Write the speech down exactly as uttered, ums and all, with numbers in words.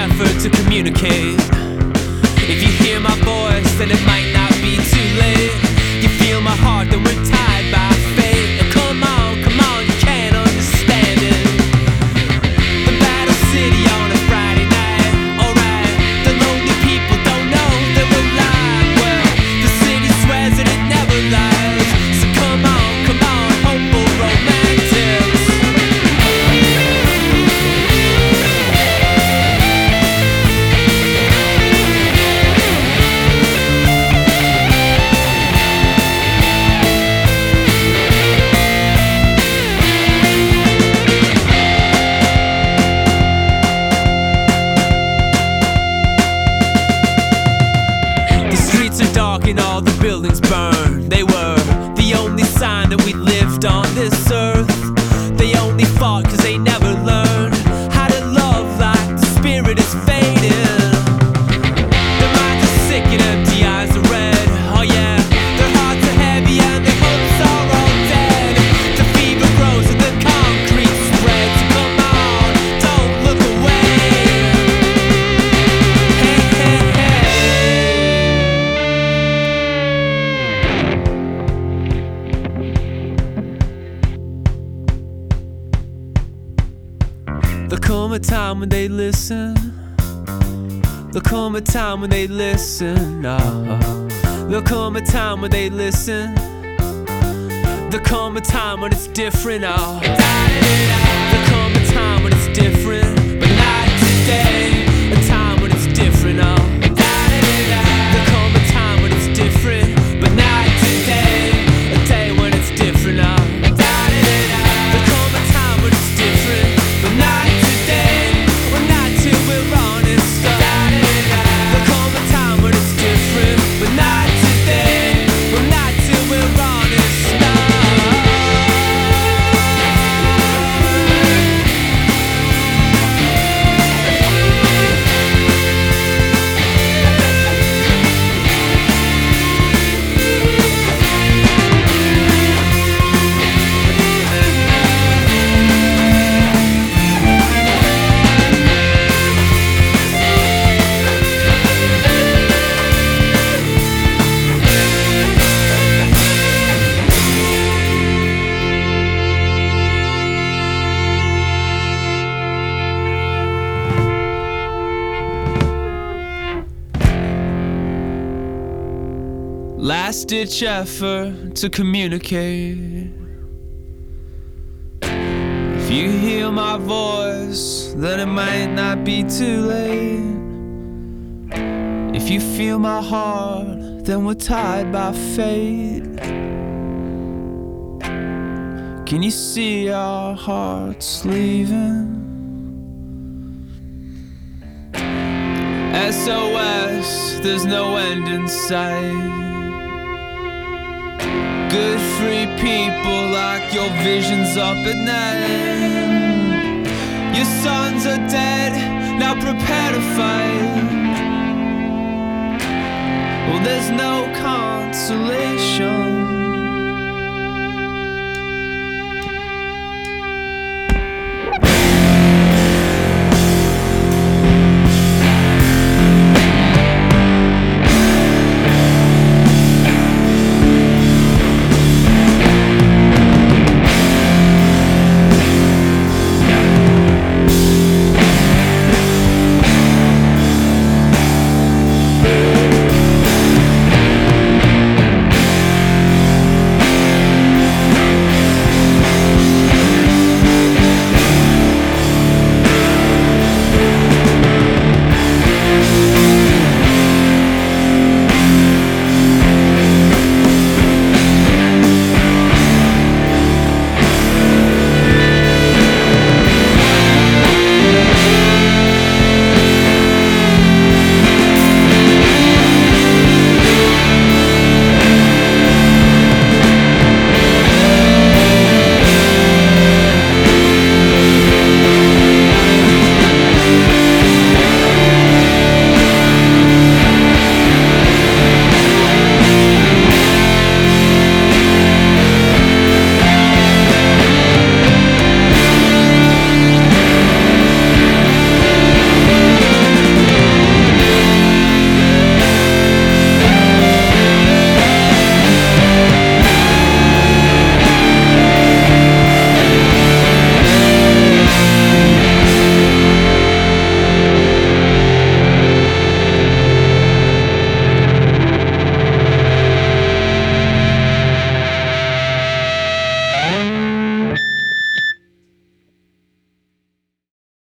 effort to communicate. If you hear my voice, then it might not be too late. You feel my heart, then we're tied by fate. Now come on, come on, you can't understand it. The battle city on a Friday night, alright. The lonely people don't know that we're live. Well, the city swears that it never lies. So come on, come on, hopeful romantics. And all the buildings burned. They were the only sign that we lived on this earth. They only fought cause they never learned how to love like the spirit is fading. Their minds are sick and empty, eyes are red. Oh yeah, their hearts are heavy and their hopes are all dead. The fever grows and the concrete spreads. Come on, don't look away. Hey, hey, hey. There'll come a time when they listen. There'll come a time when they listen. Oh. There'll come a time when they listen. There'll come a time when it's different. Oh. There'll come a time when it's different, but not today. A time when it's different. Oh. There'll come a time when it's different, but not today. A day when it's different. Oh. There'll come a time when it's different, but not today. Well, not till we're honest. Oh. There'll come a time when it's different, but not today. Well, not till we're honest. Oh. Last ditch effort to communicate. If you hear my voice, then it might not be too late. If you feel my heart, then we're tied by fate. Can you see our hearts leaving? S O S, there's no end in sight. Good free people like your visions up at night. Your sons are dead, now prepare to fight. Well, there's no consolation.